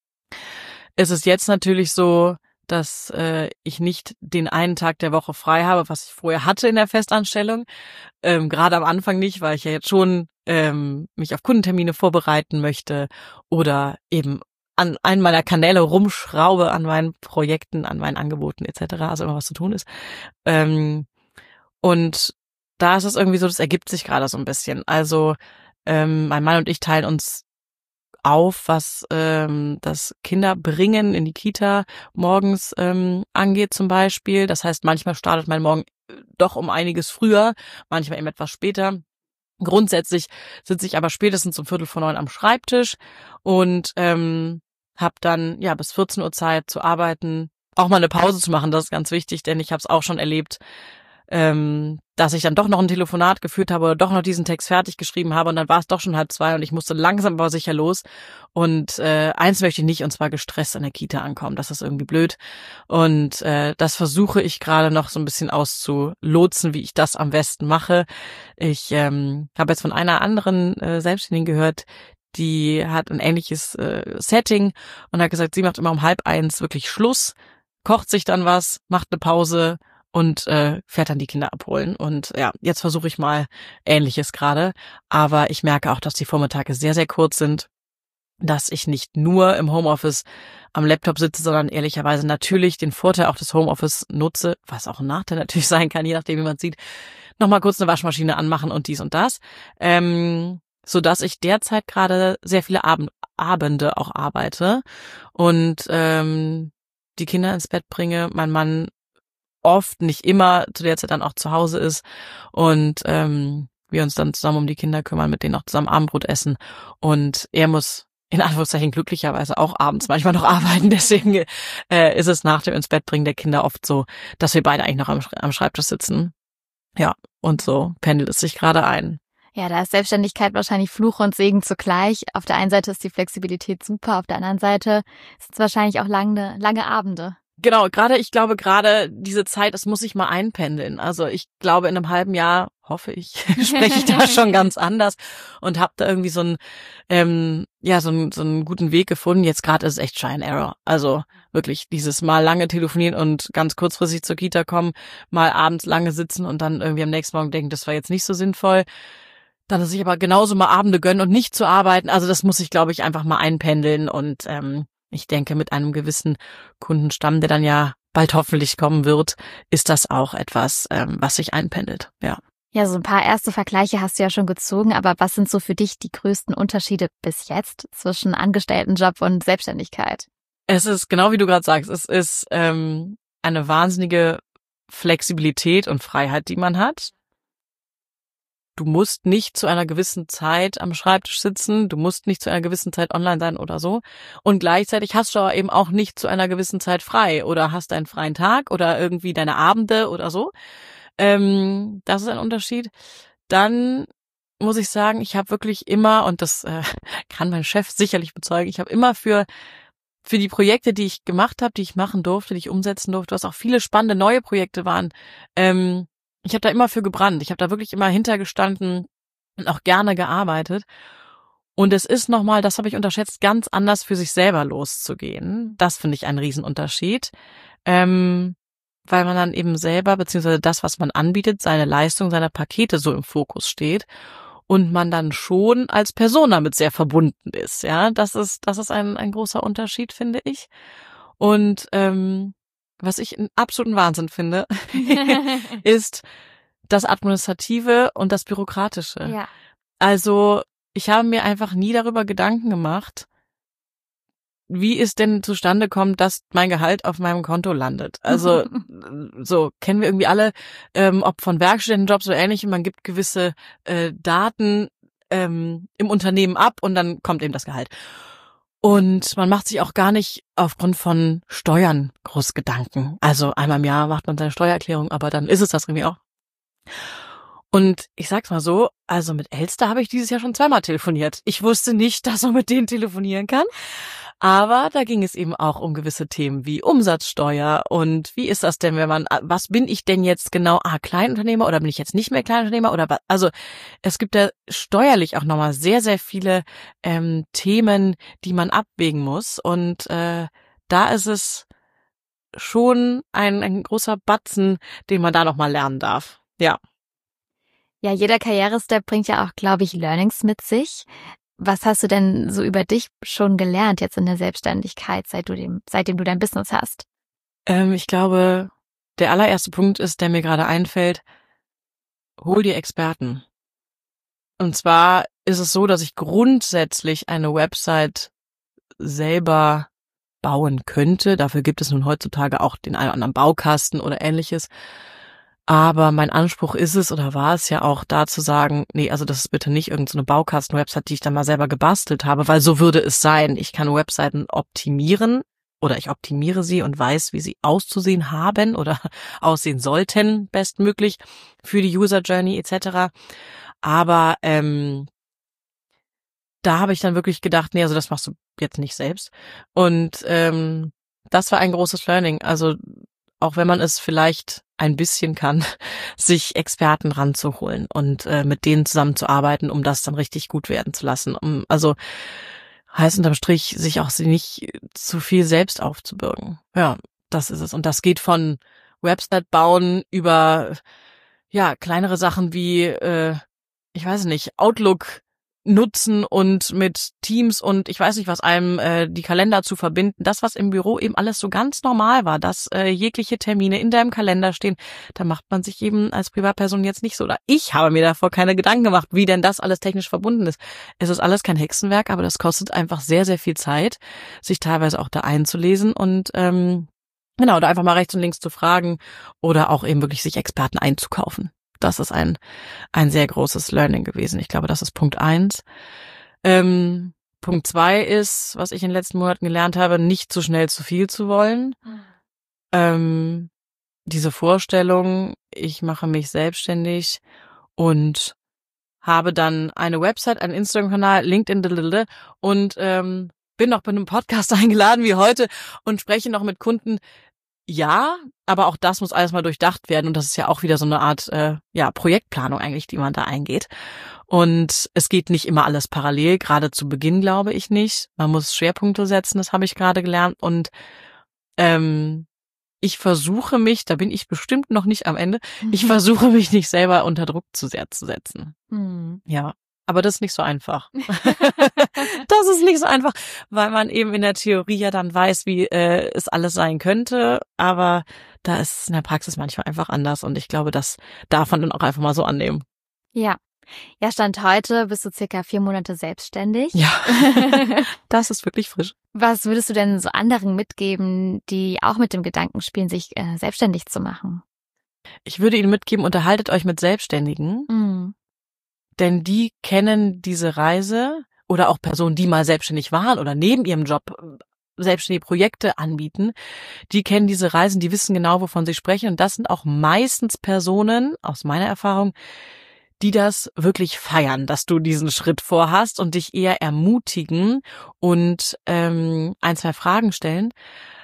Speaker 3: Es ist jetzt natürlich so, dass äh, ich nicht den einen Tag der Woche frei habe, was ich vorher hatte in der Festanstellung. Ähm, gerade am Anfang nicht, weil ich ja jetzt schon ähm, mich auf Kundentermine vorbereiten möchte oder eben an einen meiner Kanäle rumschraube, an meinen Projekten, an meinen Angeboten et cetera. Also immer was zu tun ist. Ähm, und da ist es irgendwie so, das ergibt sich gerade so ein bisschen. Also ähm, mein Mann und ich teilen uns auf, was ähm, das Kinderbringen in die Kita morgens ähm, angeht zum Beispiel. Das heißt, manchmal startet mein Morgen doch um einiges früher, manchmal eben etwas später. Grundsätzlich sitze ich aber spätestens um Viertel vor neun am Schreibtisch und ähm, habe dann ja bis vierzehn Uhr Zeit zu arbeiten, auch mal eine Pause zu machen. Das ist ganz wichtig, denn ich habe es auch schon erlebt, ähm, dass ich dann doch noch ein Telefonat geführt habe oder doch noch diesen Text fertig geschrieben habe und dann war es doch schon halb zwei und ich musste langsam aber sicher los und äh, eins möchte ich nicht, und zwar gestresst an der Kita ankommen. Das ist irgendwie blöd und äh, das versuche ich gerade noch so ein bisschen auszulotsen, wie ich das am besten mache. Ich ähm, habe jetzt von einer anderen äh, Selbstständigen gehört, die hat ein ähnliches äh, Setting und hat gesagt, sie macht immer um halb eins wirklich Schluss, kocht sich dann was, macht eine Pause und äh, fährt dann die Kinder abholen. Und ja, jetzt versuche ich mal Ähnliches gerade. Aber ich merke auch, dass die Vormittage sehr, sehr kurz sind, dass ich nicht nur im Homeoffice am Laptop sitze, sondern ehrlicherweise natürlich den Vorteil auch des Homeoffice nutze, was auch ein Nachteil natürlich sein kann, je nachdem, wie man sieht, nochmal kurz eine Waschmaschine anmachen und dies und das. Ähm, so dass ich derzeit gerade sehr viele Abend, Abende auch arbeite und ähm, die Kinder ins Bett bringe, mein Mann oft, nicht immer, zu der Zeit dann auch zu Hause ist und ähm, wir uns dann zusammen um die Kinder kümmern, mit denen auch zusammen Abendbrot essen und er muss in Anführungszeichen glücklicherweise auch abends manchmal noch arbeiten. Deswegen äh, ist es nach dem ins Bett bringen der Kinder oft so, dass wir beide eigentlich noch am, am Schreibtisch sitzen. Ja, und so pendelt es sich gerade ein.
Speaker 2: Ja, da ist Selbstständigkeit wahrscheinlich Fluch und Segen zugleich. Auf der einen Seite ist die Flexibilität super, auf der anderen Seite sind es wahrscheinlich auch lange, lange Abende.
Speaker 3: Genau, gerade, ich glaube gerade diese Zeit, das muss sich mal einpendeln. Also ich glaube, in einem halben Jahr, hoffe ich, spreche ich da schon ganz anders und habe da irgendwie so einen, ähm, ja, so einen, so einen guten Weg gefunden. Jetzt gerade ist es echt Try and Error. Also wirklich dieses mal lange telefonieren und ganz kurzfristig zur Kita kommen, mal abends lange sitzen und dann irgendwie am nächsten Morgen denken, das war jetzt nicht so sinnvoll. Dann sich aber genauso mal Abende gönnen und nicht zu arbeiten. Also das muss ich, glaube ich, einfach mal einpendeln und ähm, ich denke, mit einem gewissen Kundenstamm, der dann ja bald hoffentlich kommen wird, ist das auch etwas, ähm, was sich einpendelt, ja.
Speaker 2: Ja, so ein paar erste Vergleiche hast du ja schon gezogen, aber was sind so für dich die größten Unterschiede bis jetzt zwischen Angestelltenjob und Selbstständigkeit?
Speaker 3: Es ist, genau wie du gerade sagst, es ist ähm, eine wahnsinnige Flexibilität und Freiheit, die man hat. Du musst nicht zu einer gewissen Zeit am Schreibtisch sitzen, du musst nicht zu einer gewissen Zeit online sein oder so. Und gleichzeitig hast du aber eben auch nicht zu einer gewissen Zeit frei oder hast einen freien Tag oder irgendwie deine Abende oder so. Ähm, das ist ein Unterschied. Dann muss ich sagen, ich habe wirklich immer, und das äh, kann mein Chef sicherlich bezeugen, ich habe immer für für die Projekte, die ich gemacht habe, die ich machen durfte, die ich umsetzen durfte, was auch viele spannende neue Projekte waren, ähm, ich habe da immer für gebrannt. Ich habe da wirklich immer hintergestanden und auch gerne gearbeitet. Und es ist nochmal, das habe ich unterschätzt, ganz anders für sich selber loszugehen. Das finde ich einen Riesenunterschied, ähm, weil man dann eben selber, beziehungsweise das, was man anbietet, seine Leistung, seine Pakete so im Fokus steht und man dann schon als Person damit sehr verbunden ist. Ja, das ist das ist ein ein großer Unterschied, finde ich. Und ähm, was ich einen absoluten Wahnsinn finde, ist das Administrative und das Bürokratische.
Speaker 2: Ja.
Speaker 3: Also ich habe mir einfach nie darüber Gedanken gemacht, wie es denn zustande kommt, dass mein Gehalt auf meinem Konto landet. Also so kennen wir irgendwie alle, ähm, ob von Werkstudentenjobs oder ähnlichem, man gibt gewisse äh, Daten ähm, im Unternehmen ab und dann kommt eben das Gehalt. Und man macht sich auch gar nicht aufgrund von Steuern groß Gedanken. Also einmal im Jahr macht man seine Steuererklärung, aber dann ist es das irgendwie auch. Und ich sag's mal so, also mit Elster habe ich dieses Jahr schon zweimal telefoniert. Ich wusste nicht, dass man mit denen telefonieren kann. Aber da ging es eben auch um gewisse Themen wie Umsatzsteuer und wie ist das denn, wenn man, was bin ich denn jetzt genau, ah, Kleinunternehmer oder bin ich jetzt nicht mehr Kleinunternehmer oder was? Also es gibt da steuerlich auch nochmal sehr, sehr viele ähm, Themen, die man abwägen muss und äh, da ist es schon ein, ein großer Batzen, den man da nochmal lernen darf. Ja.
Speaker 2: Ja, jeder Karrierestep bringt ja auch, glaube ich, Learnings mit sich. Was hast du denn so über dich schon gelernt jetzt in der Selbstständigkeit, seit du dem, seitdem du dein Business hast?
Speaker 3: Ähm, ich glaube, der allererste Punkt ist, der mir gerade einfällt, hol dir Experten. Und zwar ist es so, dass ich grundsätzlich eine Website selber bauen könnte. Dafür gibt es nun heutzutage auch den einen oder anderen Baukasten oder ähnliches. Aber mein Anspruch ist es oder war es ja auch da zu sagen, nee, also das ist bitte nicht irgendeine Baukasten-Website, die ich dann mal selber gebastelt habe, weil so würde es sein. Ich kann Webseiten optimieren oder ich optimiere sie und weiß, wie sie auszusehen haben oder aussehen sollten, bestmöglich für die User Journey et cetera. Aber ähm, da habe ich dann wirklich gedacht, nee, also das machst du jetzt nicht selbst. Und ähm, das war ein großes Learning. Also auch wenn man es vielleicht ein bisschen kann, sich Experten ranzuholen und äh, mit denen zusammenzuarbeiten, um das dann richtig gut werden zu lassen. Um, also heißt unterm Strich, sich auch nicht zu viel selbst aufzubürgen. Ja, das ist es. Und das geht von Website bauen über ja kleinere Sachen wie, äh, ich weiß nicht, Outlook nutzen und mit Teams und ich weiß nicht was einem äh, die Kalender zu verbinden, das was im Büro eben alles so ganz normal war, dass äh, jegliche Termine in deinem Kalender stehen, da macht man sich eben als Privatperson jetzt nicht so, oder ich habe mir davor keine Gedanken gemacht, wie denn das alles technisch verbunden ist. Es ist alles kein Hexenwerk, aber das kostet einfach sehr, sehr viel Zeit, sich teilweise auch da einzulesen und ähm, genau, da einfach mal rechts und links zu fragen oder auch eben wirklich sich Experten einzukaufen. Das ist ein ein sehr großes Learning gewesen. Ich glaube, das ist Punkt eins. Ähm, Punkt zwei ist, was ich in den letzten Monaten gelernt habe, nicht zu schnell zu viel zu wollen. Mhm. Ähm, diese Vorstellung, ich mache mich selbstständig und habe dann eine Website, einen Instagram-Kanal, LinkedIn und ähm, bin noch bei einem Podcast eingeladen wie heute und spreche noch mit Kunden. Ja, aber auch das muss alles mal durchdacht werden und das ist ja auch wieder so eine Art äh, ja Projektplanung eigentlich, die man da eingeht. Und es geht nicht immer alles parallel, gerade zu Beginn glaube ich nicht. Man muss Schwerpunkte setzen, das habe ich gerade gelernt und ähm, ich versuche mich, da bin ich bestimmt noch nicht am Ende, ich versuche mich nicht selber unter Druck zu sehr zu setzen. Mhm. Ja, aber das ist nicht so einfach. Das ist nicht so einfach, weil man eben in der Theorie ja dann weiß, wie äh, es alles sein könnte, aber da ist es in der Praxis manchmal einfach anders und ich glaube, das darf man dann auch einfach mal so annehmen.
Speaker 2: Ja. Ja, Stand heute bist du circa vier Monate selbstständig.
Speaker 3: Ja, das ist wirklich frisch.
Speaker 2: Was würdest du denn so anderen mitgeben, die auch mit dem Gedanken spielen, sich äh, selbstständig zu machen?
Speaker 3: Ich würde ihnen mitgeben, unterhaltet euch mit Selbstständigen, mhm. denn die kennen diese Reise oder auch Personen, die mal selbstständig waren oder neben ihrem Job selbstständige Projekte anbieten, die kennen diese Reisen, die wissen genau, wovon sie sprechen und das sind auch meistens Personen, aus meiner Erfahrung, die das wirklich feiern, dass du diesen Schritt vorhast und dich eher ermutigen und ähm, ein, zwei Fragen stellen,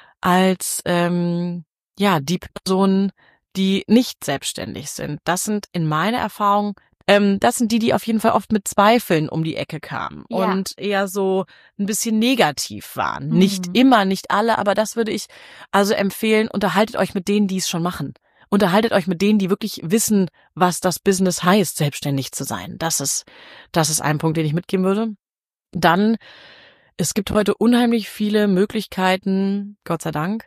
Speaker 3: als ähm, ja die Personen, die nicht selbstständig sind. Das sind in meiner Erfahrung, ähm, das sind die, die auf jeden Fall oft mit Zweifeln um die Ecke kamen ja. und eher so ein bisschen negativ waren. Mhm. Nicht immer, nicht alle, aber das würde ich also empfehlen, unterhaltet euch mit denen, die es schon machen. Unterhaltet euch mit denen, die wirklich wissen, was das Business heißt, selbstständig zu sein. Das ist, das ist ein Punkt, den ich mitgeben würde. Dann, es gibt heute unheimlich viele Möglichkeiten, Gott sei Dank,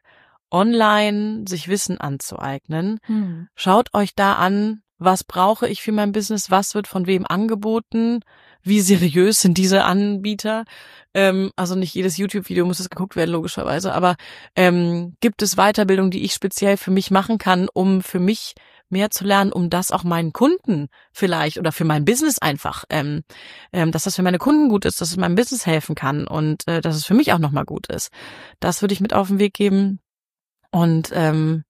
Speaker 3: online sich Wissen anzueignen. Hm. Schaut euch da an, was brauche ich für mein Business, was wird von wem angeboten, wie seriös sind diese Anbieter. Ähm, also nicht jedes YouTube-Video muss es geguckt werden, logischerweise, aber ähm, gibt es Weiterbildung, die ich speziell für mich machen kann, um für mich mehr zu lernen, um das auch meinen Kunden vielleicht oder für mein Business einfach, ähm, ähm, dass das für meine Kunden gut ist, dass es meinem Business helfen kann und äh, dass es für mich auch nochmal gut ist. Das würde ich mit auf den Weg geben und ähm,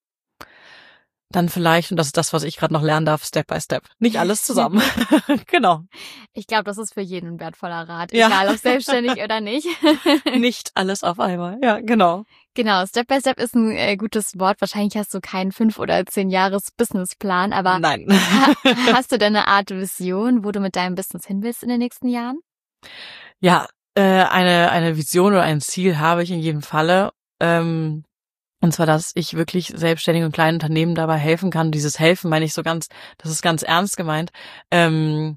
Speaker 3: dann vielleicht, und das ist das, was ich gerade noch lernen darf, Step by Step. Nicht alles zusammen. Genau.
Speaker 2: Ich glaube, das ist für jeden ein wertvoller Rat, egal ja. ob selbstständig oder nicht.
Speaker 3: Nicht alles auf einmal, ja, genau.
Speaker 2: Genau, Step by Step ist ein äh, gutes Wort. Wahrscheinlich hast du keinen fünf- oder zehn Jahres Businessplan, aber
Speaker 3: Nein.
Speaker 2: ha- hast du denn eine Art Vision, wo du mit deinem Business hin willst in den nächsten Jahren?
Speaker 3: Ja, äh, eine eine Vision oder ein Ziel habe ich in jedem Falle. Ähm, Und zwar, dass ich wirklich selbstständigen und kleinen Unternehmen dabei helfen kann. Dieses Helfen meine ich so ganz, das ist ganz ernst gemeint. Ähm,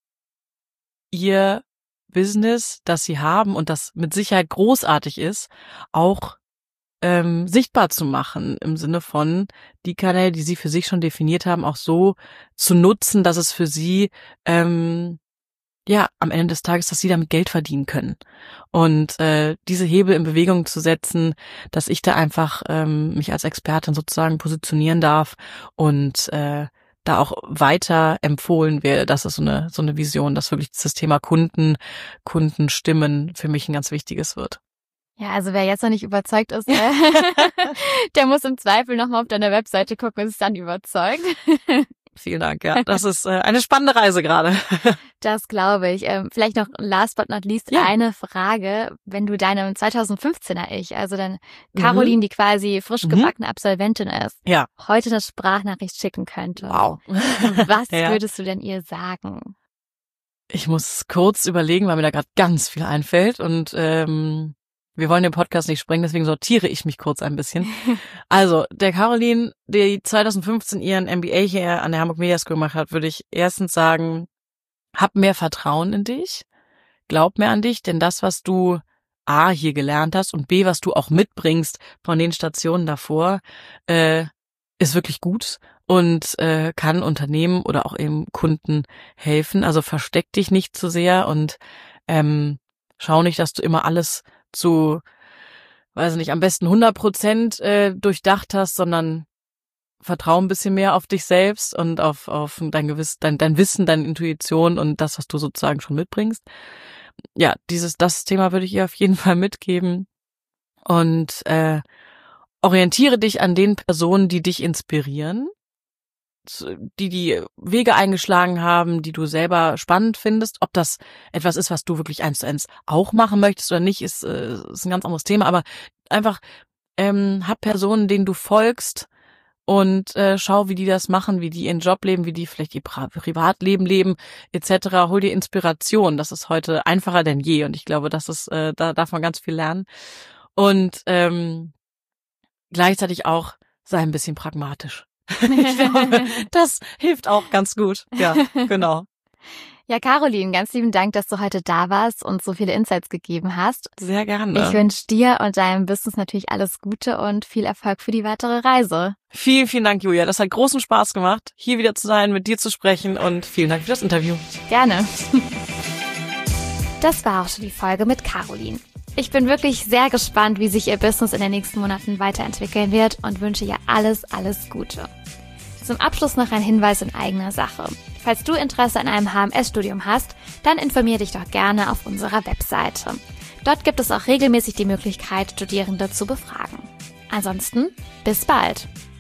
Speaker 3: ihr Business, das sie haben und das mit Sicherheit großartig ist, auch ähm, sichtbar zu machen. Im Sinne von, die Kanäle, die sie für sich schon definiert haben, auch so zu nutzen, dass es für sie ähm, ja, am Ende des Tages, dass sie damit Geld verdienen können. Und äh, diese Hebel in Bewegung zu setzen, dass ich da einfach ähm, mich als Expertin sozusagen positionieren darf und äh, da auch weiter empfohlen werde. Das ist so eine so eine Vision, dass wirklich das Thema Kunden, Kundenstimmen für mich ein ganz wichtiges wird.
Speaker 2: Ja, also wer jetzt noch nicht überzeugt ist, äh, der muss im Zweifel nochmal auf deiner Webseite gucken und ist dann überzeugt.
Speaker 3: Vielen Dank, ja. Das ist äh, eine spannende Reise gerade.
Speaker 2: Das glaube ich. Ähm, vielleicht noch last but not least ja. eine Frage. Wenn du deinem zweitausendfünfzehner Ich, also dann Caroline, mhm. die quasi frisch gebackene mhm. Absolventin ist,
Speaker 3: ja.
Speaker 2: heute eine Sprachnachricht schicken könnte,
Speaker 3: wow.
Speaker 2: was
Speaker 3: ja.
Speaker 2: würdest du denn ihr sagen?
Speaker 3: Ich muss kurz überlegen, weil mir da gerade ganz viel einfällt und ähm, wir wollen den Podcast nicht sprengen, deswegen sortiere ich mich kurz ein bisschen. Also, der Caroline, die zweitausendfünfzehn ihren M B A hier an der Hamburg Media School gemacht hat, würde ich erstens sagen, hab mehr Vertrauen in dich, glaub mehr an dich, denn das, was du A, hier gelernt hast und B, was du auch mitbringst von den Stationen davor, äh, ist wirklich gut und äh, kann Unternehmen oder auch eben Kunden helfen. Also versteck dich nicht zu sehr und ähm, schau nicht, dass du immer alles zu, weiß nicht, am besten hundert Prozent äh, durchdacht hast, sondern vertrau ein bisschen mehr auf dich selbst und auf auf dein Gewiss, dein dein Wissen, deine Intuition und das, was du sozusagen schon mitbringst. ja, dieses, das Thema würde ich ihr auf jeden Fall mitgeben. Und äh, orientiere dich an den Personen, die dich inspirieren, die die Wege eingeschlagen haben, die du selber spannend findest. Ob das etwas ist, was du wirklich eins zu eins auch machen möchtest oder nicht, ist, äh, ist ein ganz anderes Thema. Aber einfach ähm, hab Personen, denen du folgst und äh, schau, wie die das machen, wie die ihren Job leben, wie die vielleicht ihr Pri- Privatleben leben, et cetera. Hol dir Inspiration. Das ist heute einfacher denn je. Und ich glaube, das ist, äh, da darf man ganz viel lernen. Und ähm, gleichzeitig auch sei ein bisschen pragmatisch. Ich glaube, das hilft auch ganz gut. Ja, genau.
Speaker 2: Ja, Caroline, ganz lieben Dank, dass du heute da warst und so viele Insights gegeben hast.
Speaker 3: Sehr gerne.
Speaker 2: Ich wünsche dir und deinem Business natürlich alles Gute und viel Erfolg für die weitere Reise.
Speaker 3: Vielen, vielen Dank, Julia. Das hat großen Spaß gemacht, hier wieder zu sein, mit dir zu sprechen und vielen Dank für das Interview.
Speaker 2: Gerne. Das war auch schon die Folge mit Caroline. Ich bin wirklich sehr gespannt, wie sich ihr Business in den nächsten Monaten weiterentwickeln wird und wünsche ihr alles, alles Gute. Zum Abschluss noch ein Hinweis in eigener Sache. Falls du Interesse an einem H M S-Studium hast, dann informier dich doch gerne auf unserer Webseite. Dort gibt es auch regelmäßig die Möglichkeit, Studierende zu befragen. Ansonsten, bis bald!